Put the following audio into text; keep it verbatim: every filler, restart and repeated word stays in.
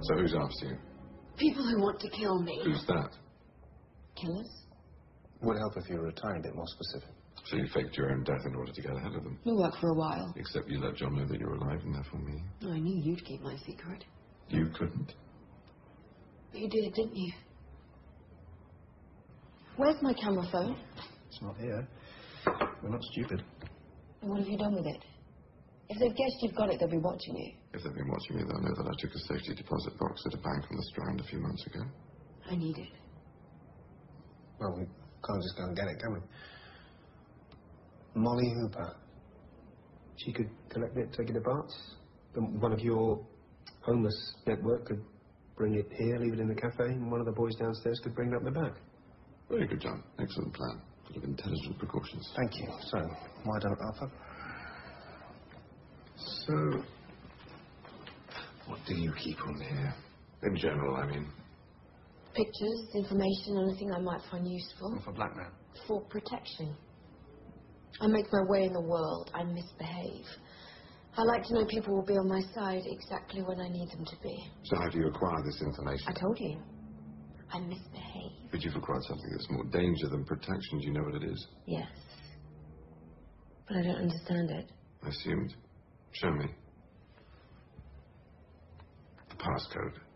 So who's after you? People who want to kill me. Who's that? Killers? Would help if you were a tiny bit more specific. So you faked your own death in order to get ahead of them? It'll work for a while. Except you let John know that you were alive and therefore me. I knew you'd keep my secret. You couldn't. But you did, didn't you? Where's my camera phone? It's not here. We're not stupid. And what have you done with it? If they've guessed you've got it, they'll be watching you. If they've been watching me, they'll know that I took a safety deposit box at a bank on the Strand a few months ago. I need it. Well, we can't just go and get it, can we? Molly Hooper. She could collect it, take it to Bart's. Then one of your homeless network could bring it here, leave it in the cafe, and one of the boys downstairs could bring it up the back. Very good, John. Excellent plan. Full of intelligent precautions. Thank you. So, why don't Arthur? So, what do you keep on here? In general, I mean. Pictures, information, anything I might find useful. For blackmail. For protection. I make my way in the world. I misbehave. I like to know people will be on my side exactly when I need them to be. So how do you acquire this information? I told you. I misbehave. But you've acquired something that's more danger than protection. Do you know what it is? Yes. But I don't understand it. I assumed. Show me. The passcode.